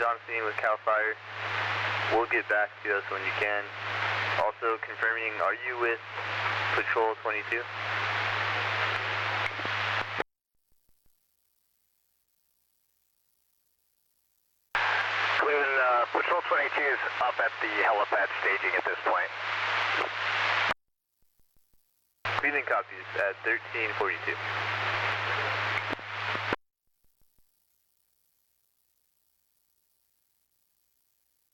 Johnson with CAL FIRE. We'll get back to us when you can. Also confirming, are you with Patrol 22? Cleveland, Patrol 22 is up at the helipad staging at this point. Cleveland copies at 1342.